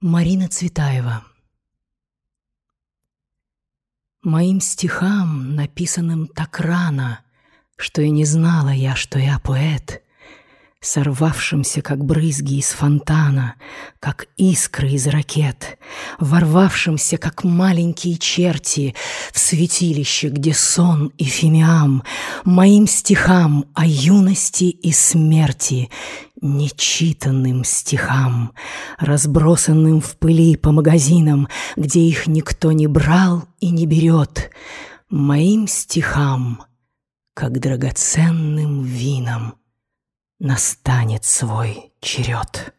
Марина Цветаева. Моим стихам, написанным так рано, что и не знала я, что я поэт, сорвавшимся, как брызги из фонтана, как искры из ракет, ворвавшимся, как маленькие черти, в святилище, где сон и фимиам, моим стихам о юности и смерти, нечитанным стихам, разбросанным в пыли по магазинам, где их никто не брал и не берет, моим стихам, как драгоценным винам, настанет свой черед.